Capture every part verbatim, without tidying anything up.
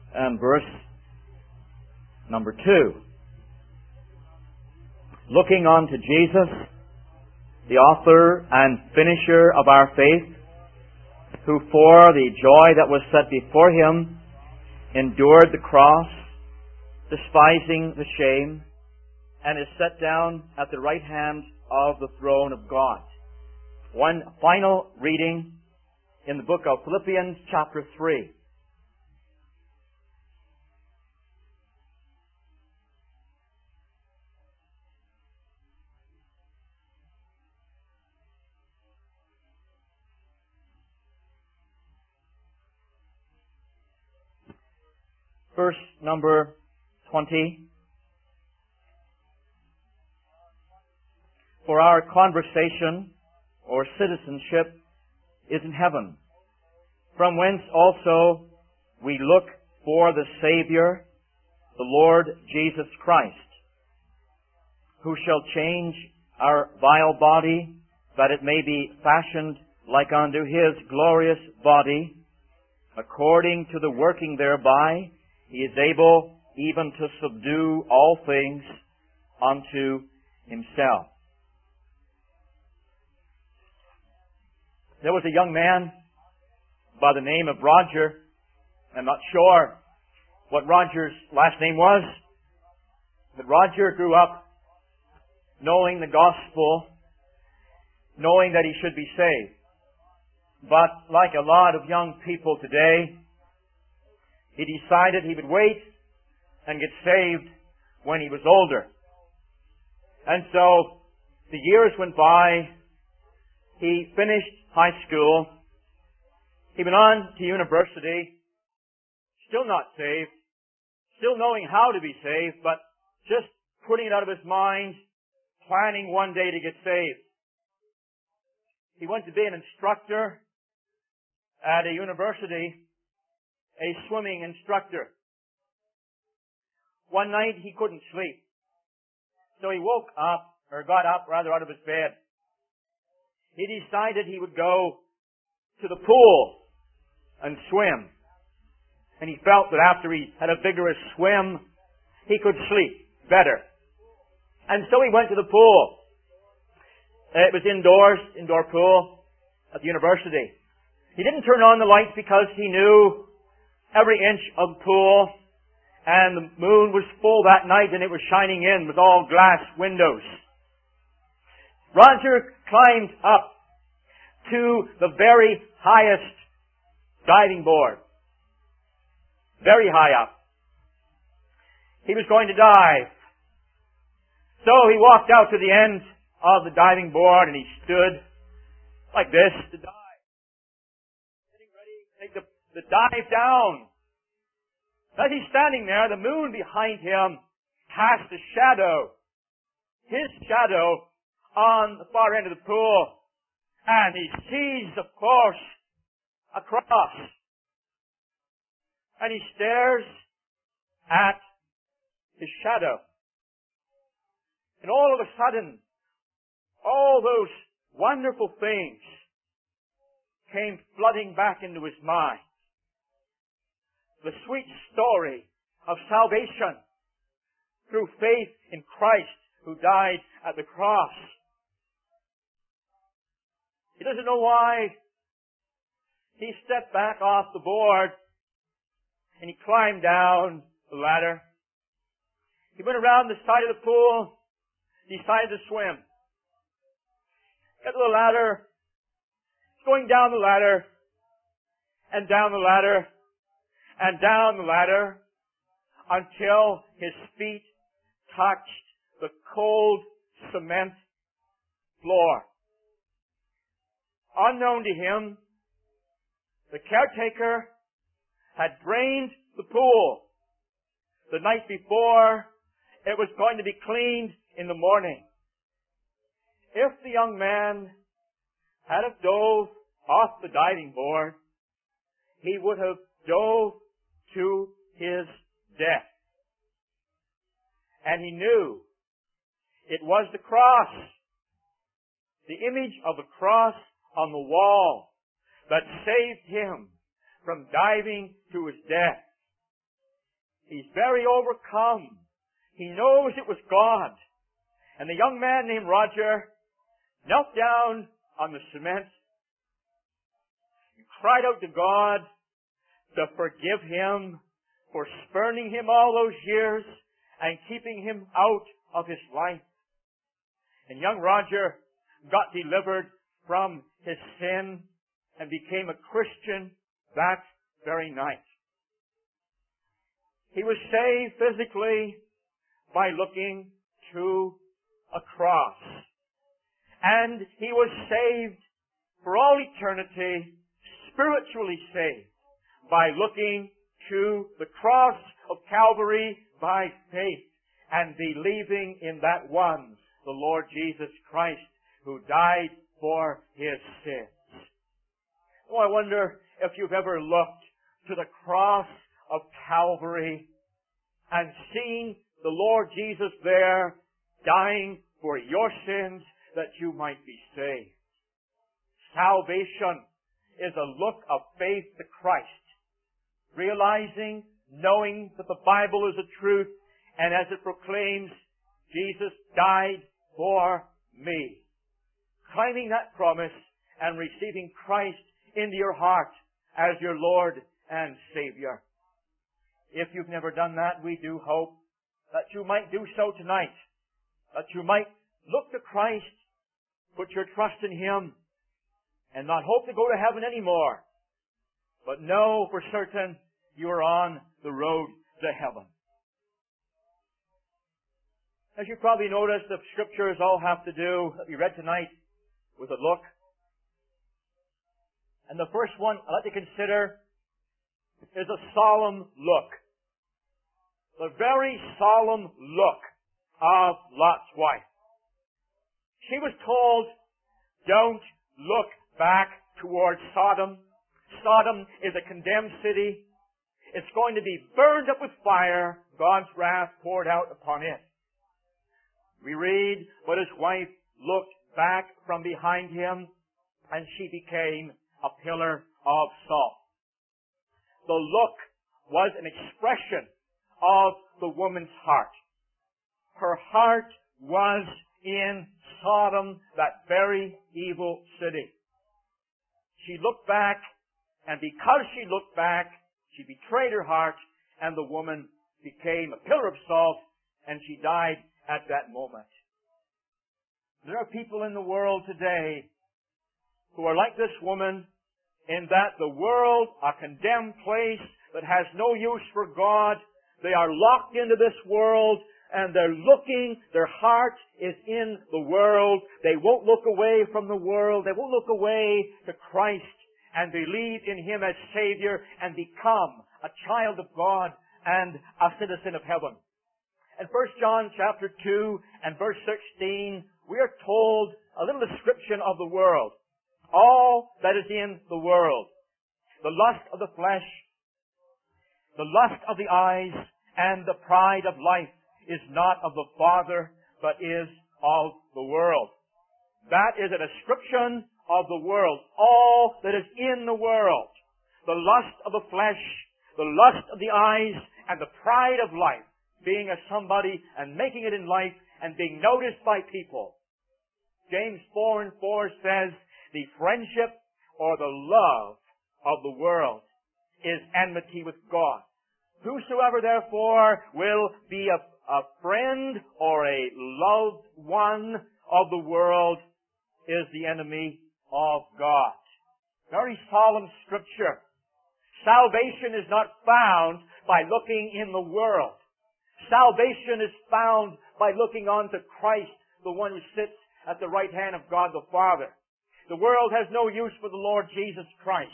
and verse number two. Looking unto Jesus, the author and finisher of our faith, who for the joy that was set before Him endured the cross, despising the shame, and is set down at the right hand of the throne of God. One final reading in the book of Philippians chapter three. Verse number twenty. For our conversation or citizenship is in heaven, from whence also we look for the Savior, the Lord Jesus Christ, who shall change our vile body, that it may be fashioned like unto His glorious body, according to the working thereby He is able even to subdue all things unto Himself. There was a young man by the name of Roger. I'm not sure what Roger's last name was, but Roger grew up knowing the gospel, knowing that he should be saved. But like a lot of young people today, he decided he would wait and get saved when he was older. And so the years went by. He finished high school. He went on to university, still not saved, still knowing how to be saved, but just putting it out of his mind, planning one day to get saved. He went to be an instructor at a university, a swimming instructor. One night he couldn't sleep, so he woke up, or got up rather out of his bed. He decided he would go to the pool and swim. And he felt that after he had a vigorous swim, he could sleep better. And so he went to the pool. It was indoors, indoor pool at the university. He didn't turn on the lights because he knew every inch of the pool, and the moon was full that night and it was shining in with all glass windows. Roger climbed up to the very highest diving board. Very high up. He was going to dive. So he walked out to the end of the diving board and he stood like this to dive. Getting ready to take the, the dive down. As he's standing there, the moon behind him cast a shadow. His shadow on the far end of the pool. And he sees, of course, a cross. And he stares at his shadow. And all of a sudden, all those wonderful things came flooding back into his mind. The sweet story of salvation through faith in Christ who died at the cross. He doesn't know why. He stepped back off the board and he climbed down the ladder. He went around the side of the pool, decided to swim. Got to the ladder, going down the ladder, and down the ladder, and down the ladder, until his feet touched the cold cement floor. Unknown to him, the caretaker had drained the pool. The night before, it was going to be cleaned in the morning. If the young man had have dove off the diving board, he would have dove to his death. And he knew it was the cross, the image of the cross on the wall, that saved him from diving to his death. He's very overcome. He knows it was God. And the young man named Roger knelt down on the cement and cried out to God to forgive him for spurning him all those years and keeping him out of his life. And young Roger got delivered from his sin and became a Christian that very night. He was saved physically by looking to a cross. And he was saved for all eternity, spiritually saved, by looking to the cross of Calvary by faith and believing in that one, the Lord Jesus Christ, who died for his sins. Oh, I wonder if you've ever looked to the cross of Calvary and seen the Lord Jesus there dying for your sins that you might be saved. Salvation is a look of faith to Christ, realizing, knowing that the Bible is a truth, and as it proclaims, Jesus died for me. Claiming that promise and receiving Christ into your heart as your Lord and Savior. If you've never done that, we do hope that you might do so tonight. That you might look to Christ, put your trust in Him, and not hope to go to heaven anymore, but know for certain you are on the road to heaven. As you probably noticed, the scriptures all have to do, that we read tonight, with a look. And the first one I'd like to consider is a solemn look. The very solemn look of Lot's wife. She was told, don't look back towards Sodom. Sodom is a condemned city. It's going to be burned up with fire, God's wrath poured out upon it. We read, but his wife looked back from behind him, and she became a pillar of salt. The look was an expression of the woman's heart. Her heart was in Sodom, that very evil city. She looked back, and because she looked back, she betrayed her heart, and the woman became a pillar of salt, and she died at that moment. There are people in the world today who are like this woman, in that the world, a condemned place that has no use for God, they are locked into this world, and they're looking, their heart is in the world. They won't look away from the world. They won't look away to Christ and believe in Him as Savior and become a child of God and a citizen of heaven. In First John chapter two and verse sixteen, we are told a little description of the world. All that is in the world. The lust of the flesh, the lust of the eyes, and the pride of life is not of the Father, but is of the world. That is a description of the world. All that is in the world. The lust of the flesh, the lust of the eyes, and the pride of life. Being a somebody and making it in life and being noticed by people. James four and four says, the friendship or the love of the world is enmity with God. Whosoever therefore will be a, a friend or a loved one of the world is the enemy of God. Very solemn scripture. Salvation is not found by looking in the world. Salvation is found by looking on to Christ, the one who sits at the right hand of God the Father. The world has no use for the Lord Jesus Christ.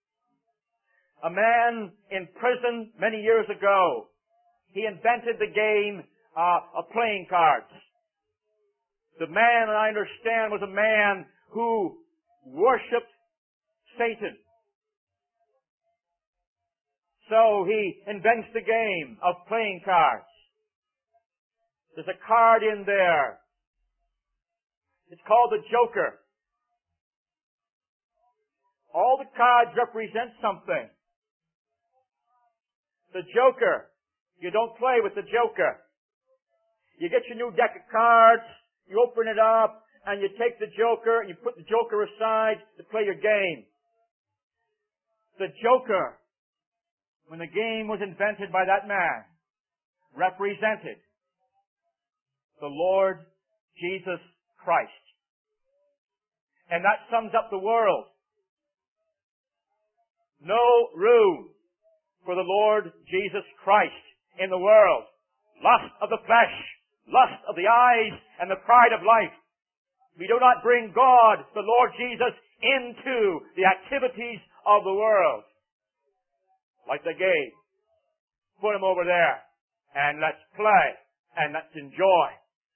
A man in prison many years ago, he invented the game uh, of playing cards. The man, I understand, was a man who worshipped Satan. So he invents the game of playing cards. There's a card in there. It's called the Joker. All the cards represent something. The Joker You don't play with the joker. You get your new deck of cards, you open it up, and you take the joker, and you put the joker aside to play your game. The joker, when the game was invented by that man, represented the Lord Jesus Christ. And that sums up the world. No room for the Lord Jesus Christ in the world. Lust of the flesh, lust of the eyes, and the pride of life. We do not bring God, the Lord Jesus, into the activities of the world. Like the game. Put him over there, and let's play, and let's enjoy.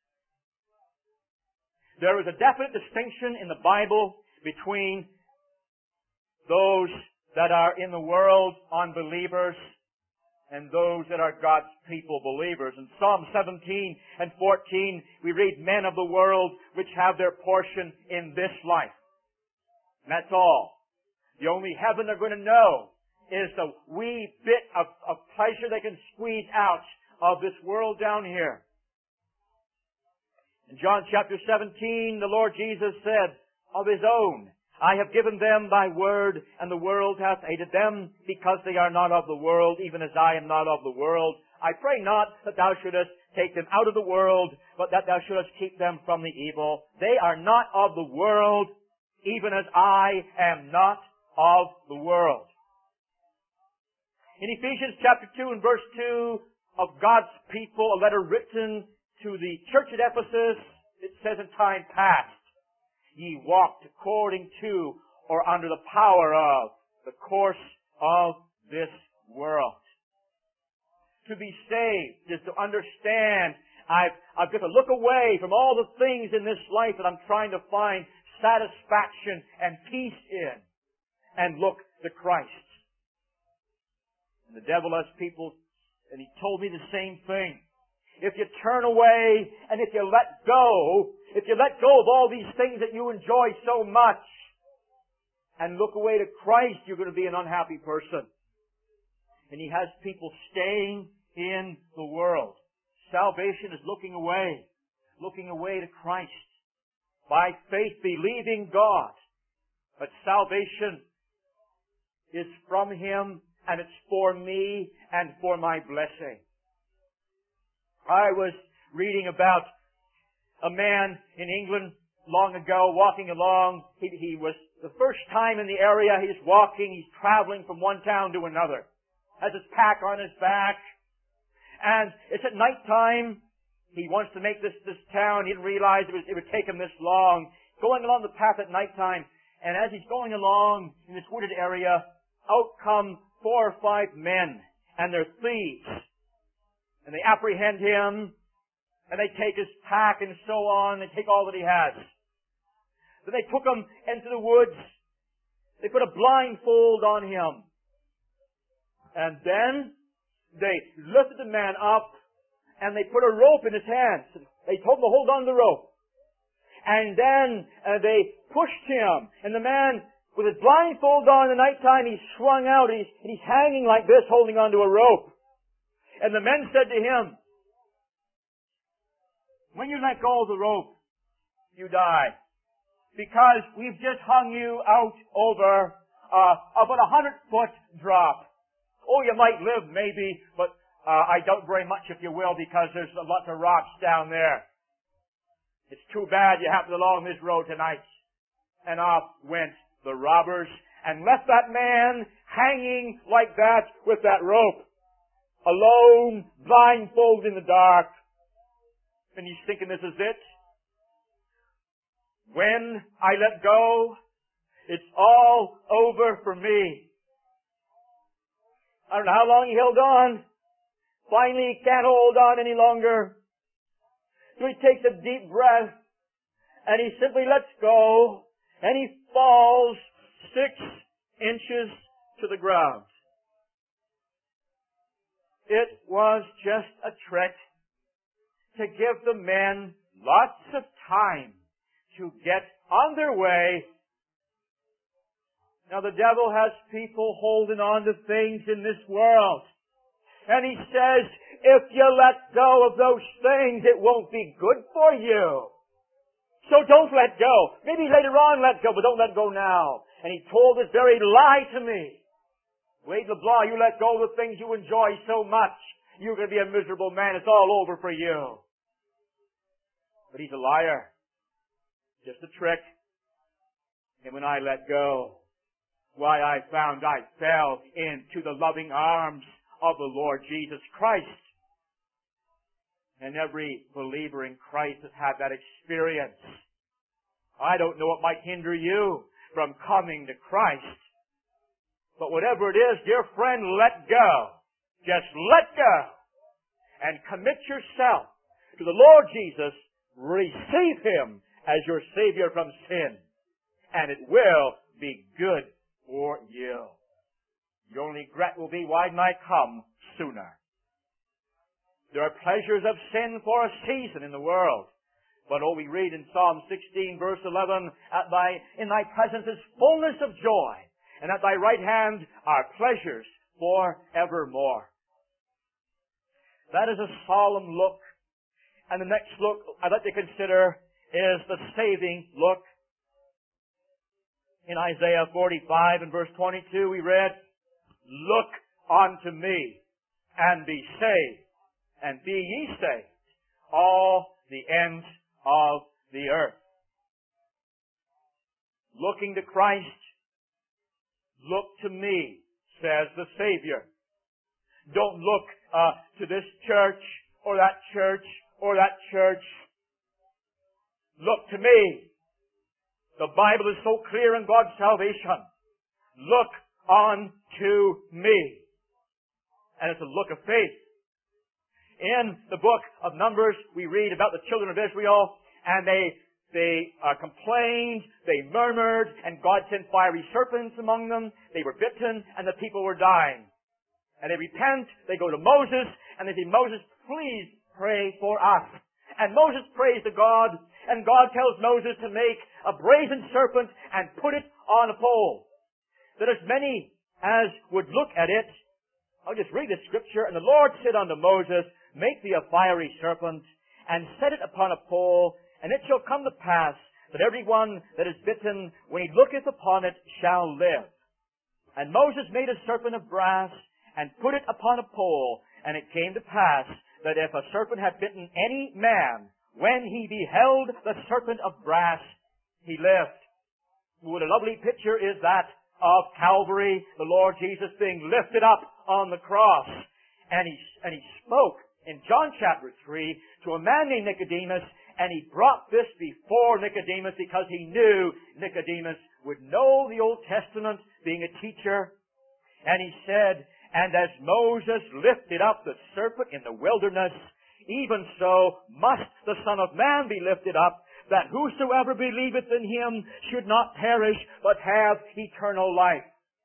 There is a definite distinction in the Bible between those that are in the world, unbelievers, and those that are God's people, believers. In Psalm seventeen and fourteen, we read, men of the world which have their portion in this life. And that's all. The only heaven they're going to know is the wee bit of, of pleasure they can squeeze out of this world down here. In John chapter seventeen, the Lord Jesus said, of His own, I have given them thy word, and the world hath hated them, because they are not of the world, even as I am not of the world. I pray not that thou shouldest take them out of the world, but that thou shouldest keep them from the evil. They are not of the world, even as I am not of the world. In Ephesians chapter two and verse two of God's people, a letter written to the church at Ephesus, it says, in time past, ye walked according to, or under the power of, the course of this world. To be saved is to understand I've, I've got to look away from all the things in this life that I'm trying to find satisfaction and peace in, and look to Christ. And the devil has people, and he told me the same thing. If you turn away and if you let go, if you let go of all these things that you enjoy so much and look away to Christ, you're going to be an unhappy person. And he has people staying in the world. Salvation is looking away, looking away to Christ. By faith, believing God. But salvation is from Him, and it's for me and for my blessing. I was reading about a man in England long ago walking along. He, he was the first time in the area. He's walking. He's traveling from one town to another. Has his pack on his back. And it's at night time. He wants to make this, this town. He didn't realize it, was, it would take him this long. Going along the path at night time. And as he's going along in this wooded area, out come four or five men. And they're thieves. And they apprehend him, and they take his pack and so on. They take all that he has. Then they took him into the woods. They put a blindfold on him. And then they lifted the man up, and they put a rope in his hands. They told him to hold on to the rope. And then uh, they pushed him, and the man, with his blindfold on in the nighttime, he's swung out, and he's, and he's hanging like this, holding onto a rope. And the men said to him, when you let go of the rope, you die. Because we've just hung you out over uh, about a hundred foot drop. Oh, you might live maybe, but uh, I doubt very much if you will, because there's lots of rocks down there. It's too bad you happened along this road tonight. And off went the robbers and left that man hanging like that with that rope. Alone, blindfolded in the dark. And he's thinking, this is it. When I let go, it's all over for me. I don't know how long he held on. Finally, he can't hold on any longer. So he takes a deep breath, and he simply lets go, and he falls six inches to the ground. It was just a trick to give the men lots of time to get on their way. Now the devil has people holding on to things in this world. And he says, if you let go of those things, it won't be good for you. So don't let go. Maybe later on let go, but don't let go now. And he told this very lie to me. Wade LeBlanc, you let go of the things you enjoy so much, you're going to be a miserable man. It's all over for you. But he's a liar. Just a trick. And when I let go, why, I found I fell into the loving arms of the Lord Jesus Christ. And every believer in Christ has had that experience. I don't know what might hinder you from coming to Christ. But whatever it is, dear friend, let go. Just let go. And commit yourself to the Lord Jesus. Receive Him as your Savior from sin. And it will be good for you. Your only regret will be, why didn't I come sooner? There are pleasures of sin for a season in the world. But oh, we read in Psalm sixteen, verse eleven, at thy, in thy presence is fullness of joy, and at thy right hand are pleasures for evermore. That is a solemn look. And the next look I'd like to consider is the saving look. In Isaiah forty-five and verse twenty-two, we read, look unto me, and be saved, and be ye saved, all the ends of the earth. Looking to Christ, look to me, says the Savior. Don't look uh, to this church, or that church, or that church. Look to me. The Bible is so clear in God's salvation. Look unto me. And it's a look of faith. In the book of Numbers, we read about the children of Israel, and they they uh, complained, they murmured, and God sent fiery serpents among them. They were bitten, and the people were dying. And they repent, they go to Moses, and they say, Moses, please pray for us. And Moses prays to God, and God tells Moses to make a brazen serpent and put it on a pole. That as many as would look at it, I'll just read the scripture, and the Lord said unto Moses, make thee a fiery serpent, and set it upon a pole, and it shall come to pass that every one that is bitten, when he looketh upon it, shall live. And Moses made a serpent of brass, and put it upon a pole, and it came to pass that if a serpent had bitten any man, when he beheld the serpent of brass, he lived. What a lovely picture is that of Calvary, the Lord Jesus being lifted up on the cross. And he, and he spoke in John chapter three to a man named Nicodemus, and he brought this before Nicodemus because he knew Nicodemus would know the Old Testament, being a teacher. And he said, and as Moses lifted up the serpent in the wilderness, even so must the Son of Man be lifted up, that whosoever believeth in Him should not perish, but have eternal life.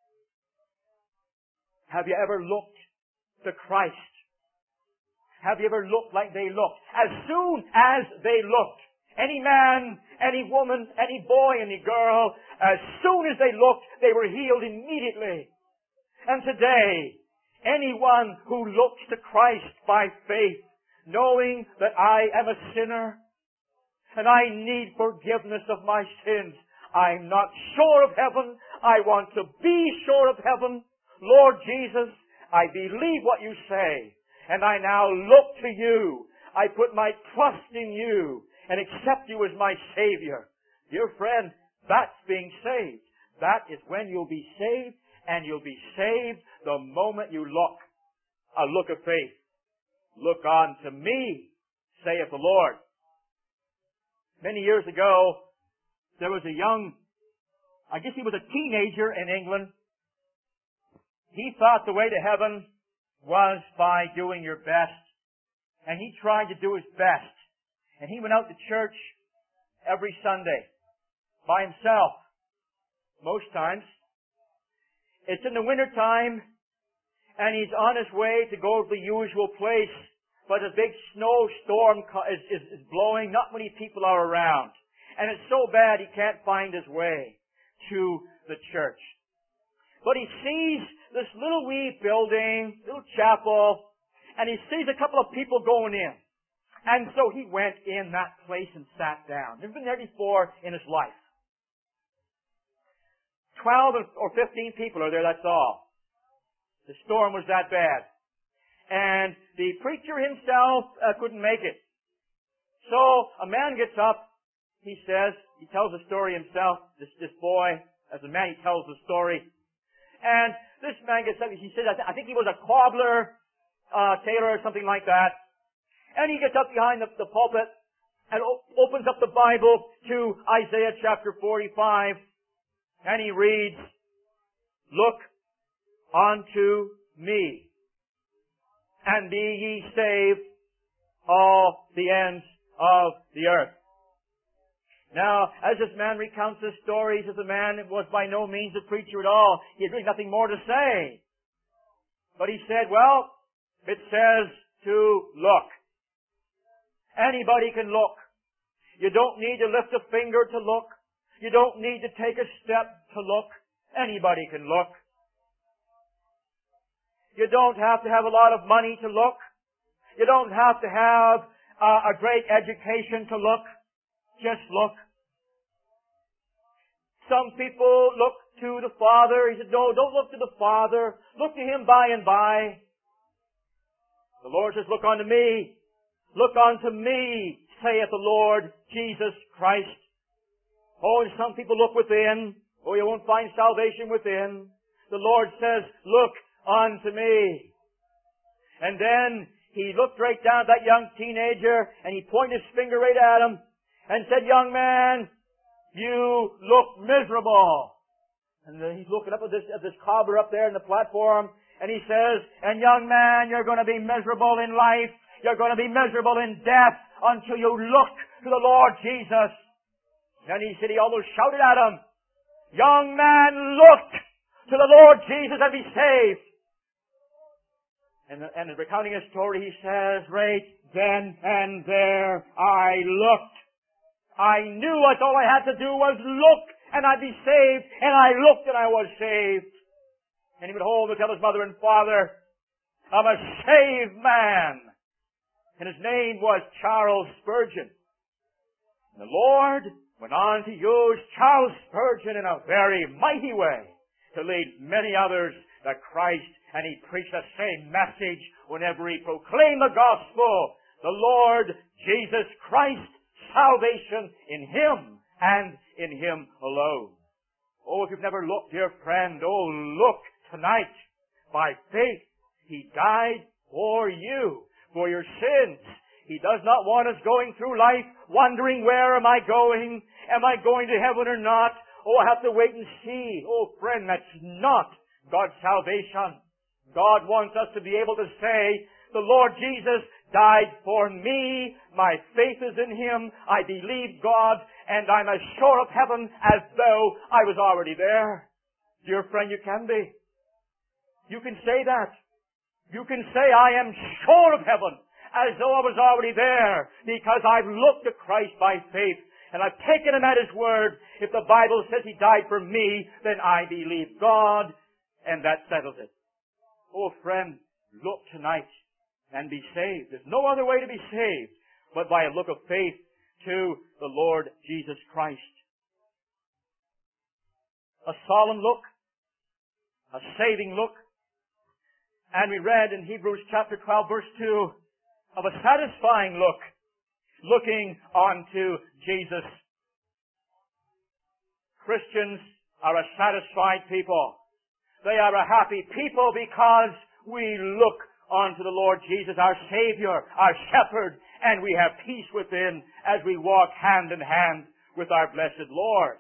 Have you ever looked to Christ? Have you ever looked like they looked? As soon as they looked, any man, any woman, any boy, any girl, as soon as they looked, they were healed immediately. And today, anyone who looks to Christ by faith, knowing that I am a sinner, and I need forgiveness of my sins, I'm not sure of heaven, I want to be sure of heaven. Lord Jesus, I believe what you say, and I now look to you. I put my trust in you and accept you as my Savior. Dear friend, that's being saved. That is when you'll be saved, and you'll be saved the moment you look. A look of faith. Look on to me, saith the Lord. Many years ago, there was a young, I guess he was a teenager in England. He thought the way to heaven was by doing your best. And he tried to do his best. And he went out to church every Sunday by himself. Most times. It's in the winter time, and he's on his way to go to the usual place, but a big snowstorm is, is, is blowing. Not many people are around. And it's so bad he can't find his way to the church. But he sees this little wee building, little chapel, and he sees a couple of people going in. And so he went in that place and sat down. Never been there before in his life. Twelve or fifteen people are there, that's all. The storm was that bad. And the preacher himself uh, couldn't make it. So a man gets up, he says, he tells the story himself, this, this boy, as a man he tells the story. And this man gets up, he says, I, th- I think he was a cobbler, uh, tailor or something like that. And he gets up behind the, the pulpit and op- opens up the Bible to Isaiah chapter forty-five. And he reads, "Look unto me, and be ye saved, all the ends of the earth." Now, as this man recounts his stories, as a man was by no means a preacher at all, he had really nothing more to say. But he said, well, it says to look. Anybody can look. You don't need to lift a finger to look. You don't need to take a step to look. Anybody can look. You don't have to have a lot of money to look. You don't have to have uh, a great education to look. Just look. Some people look to the Father. He said, no, don't look to the Father. Look to Him by and by. The Lord says, look unto me. Look unto me, saith the Lord Jesus Christ. Oh, and some people look within. Oh, you won't find salvation within. The Lord says, look unto me. And then he looked right down at that young teenager and he pointed his finger right at him and said, young man, you look miserable. And then he's looking up at this, at this cobbler up there in the platform and he says, and young man, you're going to be miserable in life. You're going to be miserable in death until you look to the Lord Jesus. And he said, he almost shouted at him, young man, look to the Lord Jesus and be saved. And, and in recounting his story, he says, right then and there I looked. I knew that all I had to do was look and I'd be saved. And I looked and I was saved. And he went home to tell his mother and father, I'm a saved man. And his name was Charles Spurgeon. And the Lord went on to use Charles Spurgeon in a very mighty way to lead many others to Christ. And he preached the same message whenever he proclaimed the gospel. The Lord Jesus Christ, salvation in Him and in Him alone. Oh, if you've never looked, dear friend, oh, look tonight. By faith, He died for you, for your sins. He does not want us going through life wondering, where am I going? Am I going to heaven or not? Oh, I have to wait and see. Oh, friend, that's not God's salvation. God wants us to be able to say, the Lord Jesus died for me. My faith is in Him. I believe God, and I'm as sure of heaven as though I was already there. Dear friend, you can be. You can say that. You can say, I am sure of heaven, as though I was already there, because I've looked to Christ by faith, and I've taken Him at His word. If the Bible says He died for me, then I believe God, and that settles it. Oh, friend, look tonight and be saved. There's no other way to be saved but by a look of faith to the Lord Jesus Christ. A solemn look, a saving look. And we read in Hebrews chapter twelve verse two of a satisfying look, looking unto Jesus. Christians are a satisfied people. They are a happy people because we look unto the Lord Jesus, our Savior, our Shepherd, and we have peace within as we walk hand in hand with our blessed Lord.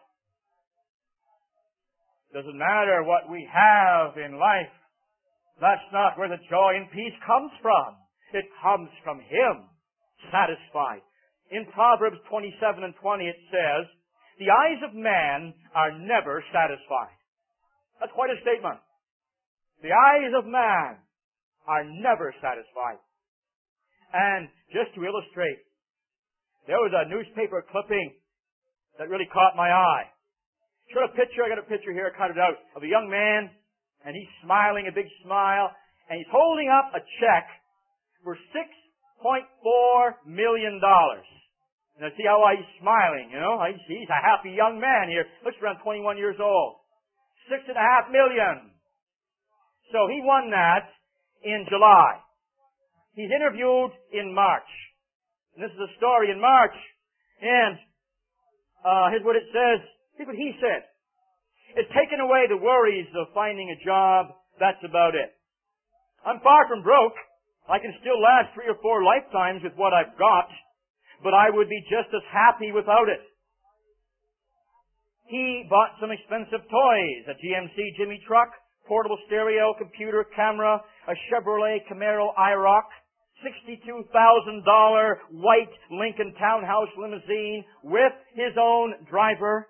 Doesn't matter what we have in life. That's not where the joy and peace comes from. It comes from Him, satisfied. In Proverbs twenty-seven and twenty it says, the eyes of man are never satisfied. That's quite a statement. The eyes of man are never satisfied. And just to illustrate, there was a newspaper clipping that really caught my eye. Showed a picture, I got a picture here, cut it out, of a young man, and he's smiling, a big smile, and he's holding up a check for six point four million dollars. Now see how he's smiling, you know? He's a happy young man here. Looks around twenty-one years old. Six and a half million. So he won that in July. He's interviewed in March. And this is a story in March. And uh, here's what it says. Here's what he said. It's taken away the worries of finding a job. That's about it. I'm far from broke. I can still last three or four lifetimes with what I've got, but I would be just as happy without it. He bought some expensive toys, a G M C Jimmy truck, portable stereo, computer, camera, a Chevrolet Camaro IROC, sixty-two thousand dollars white Lincoln townhouse limousine with his own driver.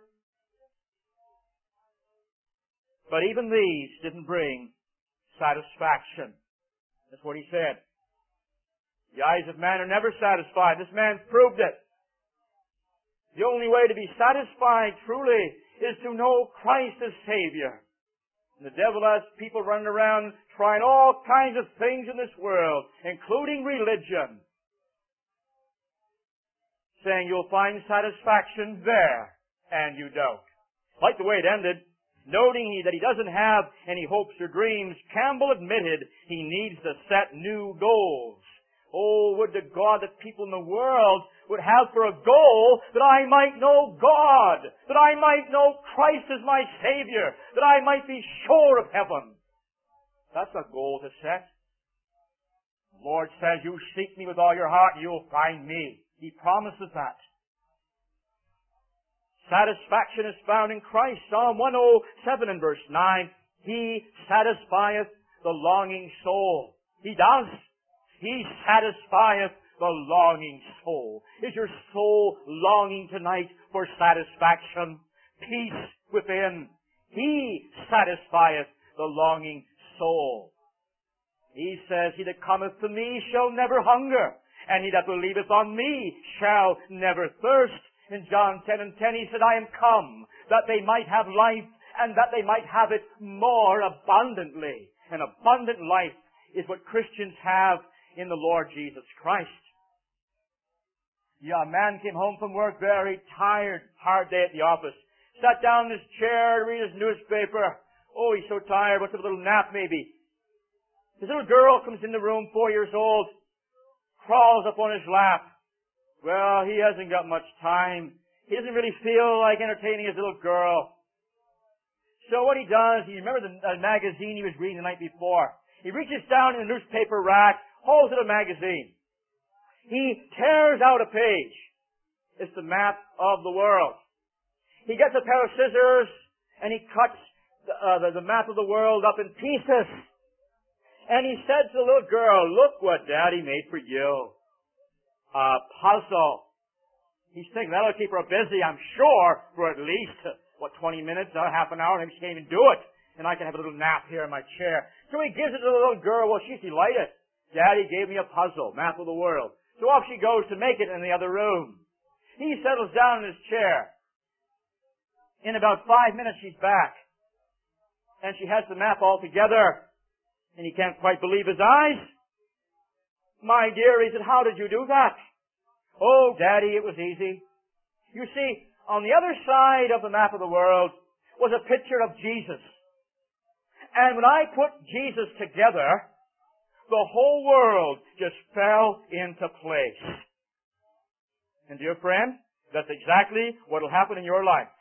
But even these didn't bring satisfaction. That's what he said. The eyes of man are never satisfied. This man proved it. The only way to be satisfied truly is to know Christ as Savior. And the devil has people running around trying all kinds of things in this world, including religion, saying you'll find satisfaction there, and you don't. Like the way it ended, noting he, that he doesn't have any hopes or dreams, Campbell admitted he needs to set new goals. Oh, would to God that people in the world would have for a goal that I might know God, that I might know Christ as my Savior, that I might be sure of heaven. That's a goal to set. The Lord says, you seek me with all your heart, you'll find me. He promises that. Satisfaction is found in Christ. Psalm one oh seven and verse nine. He satisfieth the longing soul. He does. He satisfieth the longing soul. Is your soul longing tonight for satisfaction? Peace within. He satisfieth the longing soul. He says, he that cometh to me shall never hunger, and he that believeth on me shall never thirst. In John ten and ten he said, I am come that they might have life, and that they might have it more abundantly. An abundant life is what Christians have in the Lord Jesus Christ. Yeah, a man came home from work very tired, hard day at the office. Sat down in his chair to read his newspaper. Oh, he's so tired, wants a little nap maybe. His little girl comes in the room, four years old, crawls up on his lap. Well, he hasn't got much time. He doesn't really feel like entertaining his little girl. So what he does, he remembers the uh, magazine he was reading the night before. He reaches down in the newspaper rack, holds out a magazine. He tears out a page. It's the map of the world. He gets a pair of scissors and he cuts the, uh, the, the map of the world up in pieces. And he said to the little girl, look what Daddy made for you. A puzzle. He's thinking that'll keep her busy, I'm sure, for at least, what, twenty minutes, or half an hour, and maybe she can't even do it. And I can have a little nap here in my chair. So he gives it to the little girl. Well, she's delighted. Daddy gave me a puzzle, map of the world. So off she goes to make it in the other room. He settles down in his chair. In about five minutes she's back. And she has the map all together. And he can't quite believe his eyes. My dear, he said, how did you do that? Oh, Daddy, it was easy. You see, on the other side of the map of the world was a picture of Jesus. And when I put Jesus together, the whole world just fell into place. And dear friend, that's exactly what will happen in your life.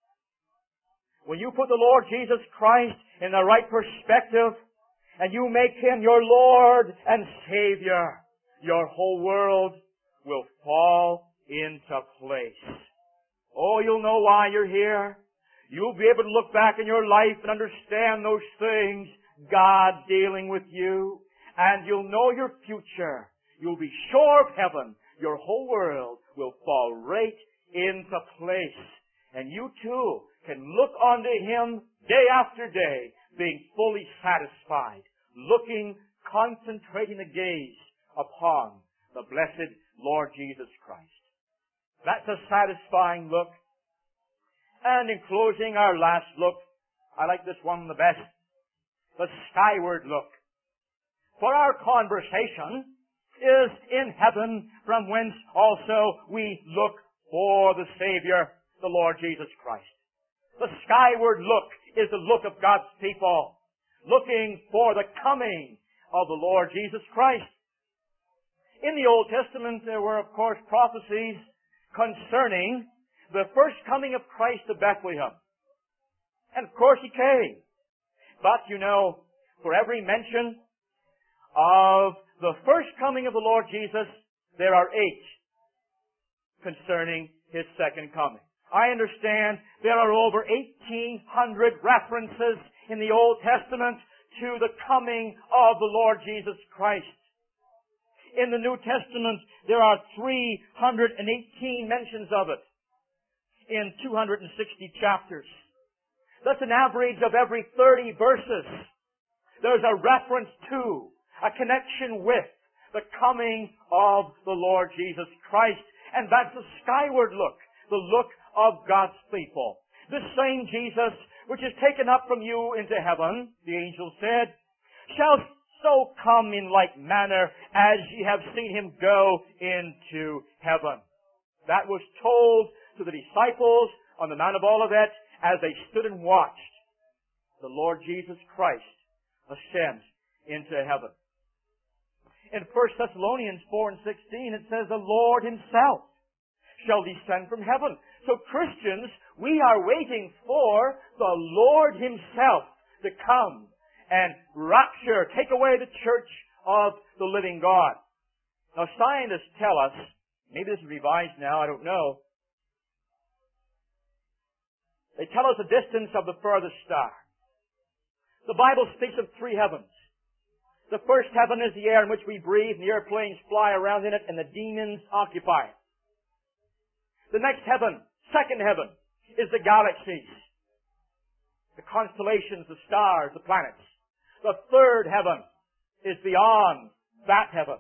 When you put the Lord Jesus Christ in the right perspective, and you make Him your Lord and Savior, your whole world will fall into place. Oh, you'll know why you're here. You'll be able to look back in your life and understand those things, God dealing with you. And you'll know your future. You'll be sure of heaven. Your whole world will fall right into place. And you too can look unto Him day after day, being fully satisfied, looking, concentrating the gaze upon the blessed Lord Jesus Christ. That's a satisfying look. And in closing, our last look, I like this one the best, the skyward look. For our conversation, is in heaven, from whence also we look for the Savior, the Lord Jesus Christ. The skyward look is the look of God's people, looking for the coming of the Lord Jesus Christ. In the Old Testament, there were, of course, prophecies concerning the first coming of Christ to Bethlehem. And of course, He came. But, you know, for every mention of the first coming of the Lord Jesus, there are eight concerning His second coming. I understand there are over eighteen hundred references in the Old Testament to the coming of the Lord Jesus Christ. In the New Testament, there are three hundred eighteen mentions of it in two hundred sixty chapters. That's an average of every thirty verses. There's a reference to, a connection with, the coming of the Lord Jesus Christ. And that's the skyward look, the look of God's people. This same Jesus, which is taken up from you into heaven, the angel said, shall so come in like manner as ye have seen Him go into heaven. That was told to the disciples on the Mount of Olivet as they stood and watched the Lord Jesus Christ ascend into heaven. In First Thessalonians four and sixteen, it says, the Lord Himself shall descend from heaven. So Christians, we are waiting for the Lord Himself to come and rapture, take away the church of the living God. Now scientists tell us, maybe this is revised now, I don't know, they tell us the distance of the furthest star. The Bible speaks of three heavens. The first heaven is the air in which we breathe, and the airplanes fly around in it, and the demons occupy it. The next heaven, second heaven, is the galaxies, the constellations, the stars, the planets. The third heaven is beyond that heaven.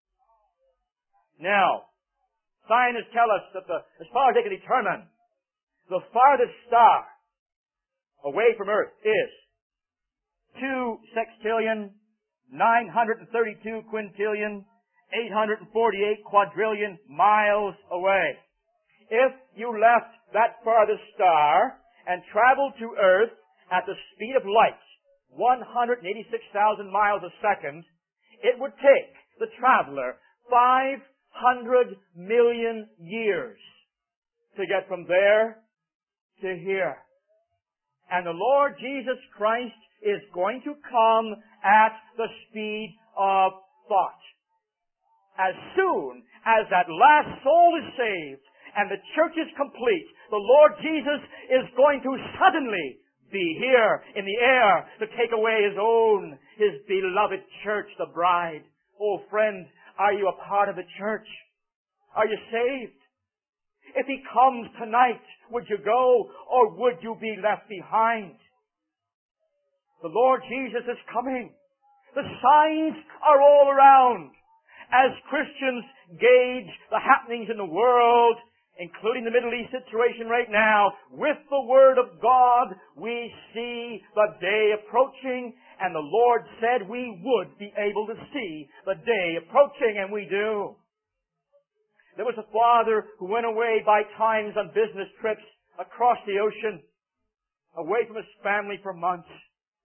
Now, scientists tell us that the, as far as they can determine, the farthest star away from Earth is two sextillion, nine hundred thirty-two quintillion, eight hundred forty-eight quadrillion miles away. If you left that farthest star and traveled to Earth at the speed of light, one hundred eighty-six thousand miles a second, it would take the traveler five hundred million years to get from there to here. And the Lord Jesus Christ is going to come at the speed of thought. As soon as that last soul is saved and the church is complete, the Lord Jesus is going to suddenly be here in the air to take away His own, His beloved church, the bride. Oh friend, are you a part of the church? Are you saved? If He comes tonight, would you go or would you be left behind? The Lord Jesus is coming. The signs are all around. As Christians gauge the happenings in the world, including the Middle East situation right now, with the Word of God, we see the day approaching, and the Lord said we would be able to see the day approaching, and we do. There was a father who went away by times on business trips across the ocean, away from his family for months.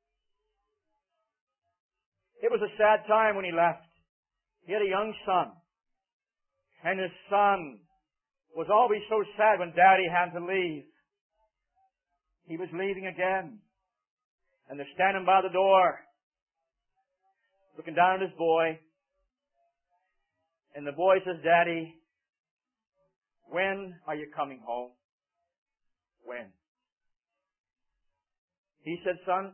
It was a sad time when he left. He had a young son, and his son was always so sad when Daddy had to leave. He was leaving again, and they're standing by the door, looking down at his boy, and the boy says, Daddy, when are you coming home? When? He said, son,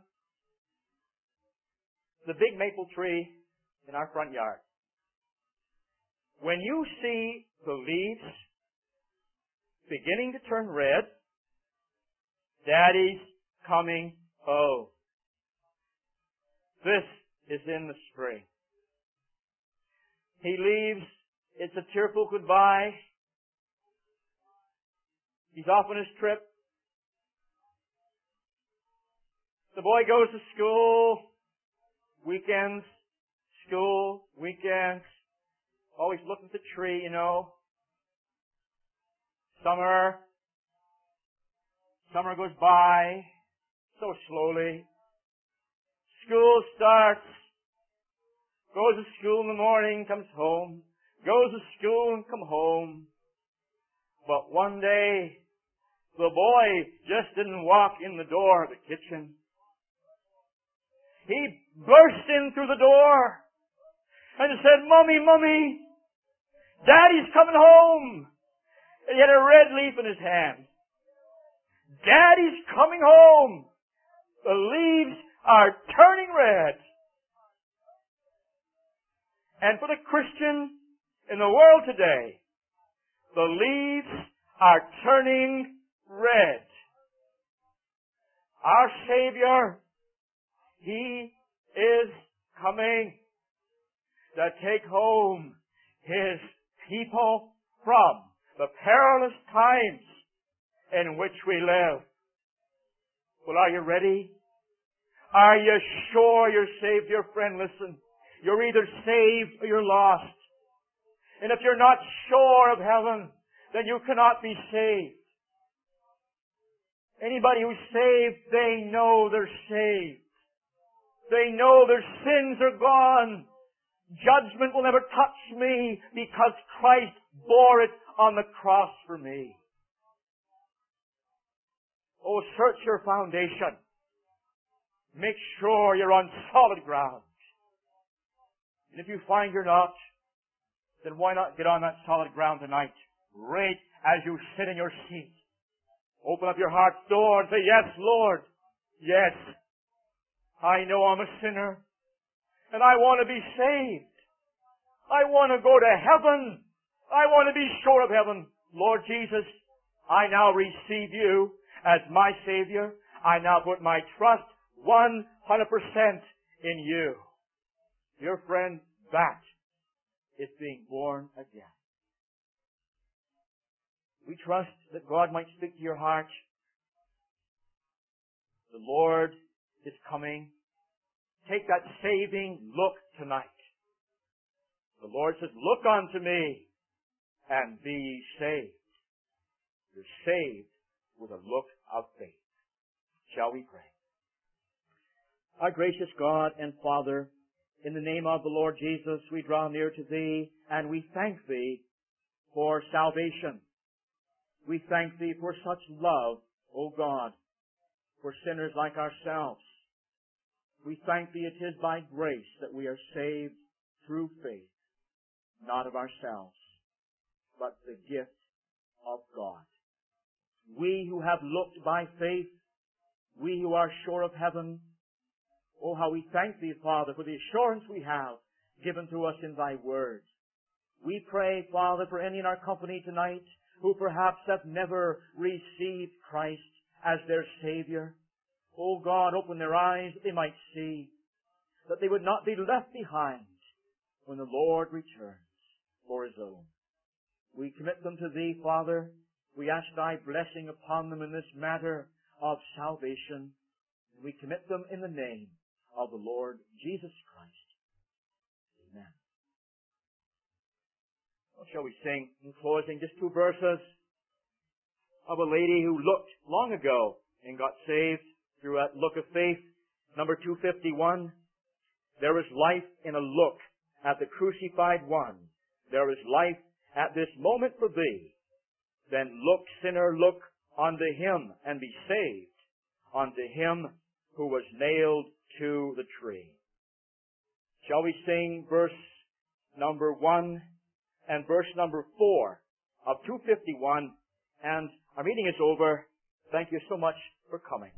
the big maple tree in our front yard. When you see the leaves beginning to turn red, Daddy's coming home. This is in the spring. He leaves. It's a tearful goodbye. He's off on his trip. The boy goes to school, weekends, school, weekends. Always looking at the tree, you know. Summer. Summer goes by so slowly. School starts. Goes to school in the morning, comes home. Goes to school and come home. But one day, the boy just didn't walk in the door of the kitchen. He burst in through the door and said, "Mommy, Mommy, Daddy's coming home." And he had a red leaf in his hand. "Daddy's coming home. The leaves are turning red." And for the Christian in the world today, the leaves are turning red. Our Savior, He is coming to take home His people from the perilous times in which we live. Well, are you ready? Are you sure you're saved? Dear friend, listen. You're either saved or you're lost. And if you're not sure of heaven, then you cannot be saved. Anybody who's saved, they know they're saved. They know their sins are gone. Judgment will never touch me because Christ bore it on the cross for me. Oh, search your foundation. Make sure you're on solid ground. And if you find you're not, then why not get on that solid ground tonight, right as you sit in your seat? Open up your heart's door and say, "Yes, Lord. Yes, I know I'm a sinner, and I want to be saved. I want to go to heaven. I want to be sure of heaven. Lord Jesus, I now receive you as my Savior. I now put my trust one hundred percent in you." Dear friend, that is being born again. We trust that God might speak to your heart. The Lord is coming. Take that saving look tonight. The Lord says, "Look unto me and be ye saved." You're saved with a look of faith. Shall we pray? Our gracious God and Father, in the name of the Lord Jesus, we draw near to Thee and we thank Thee for salvation. We thank Thee for such love, O God, for sinners like ourselves. We thank Thee it is by grace that we are saved through faith, not of ourselves, but the gift of God. We who have looked by faith, we who are sure of heaven, oh, how we thank Thee, Father, for the assurance we have given to us in Thy Word. We pray, Father, for any in our company tonight who perhaps have never received Christ as their Savior. Oh God, open their eyes that they might see, that they would not be left behind when the Lord returns for His own. We commit them to Thee, Father. We ask Thy blessing upon them in this matter of salvation. We commit them in the name of the Lord Jesus Christ. Amen. Well, shall we sing in closing just two verses of a lady who looked long ago and got saved through that look of faith. Number two fifty-one. There is life in a look at the crucified one. There is life at this moment for thee. Then look, sinner, look unto Him and be saved, unto Him who was nailed to the tree. Shall we sing verse number one and verse number four of two fifty-one? And our meeting is over. Thank you so much for coming.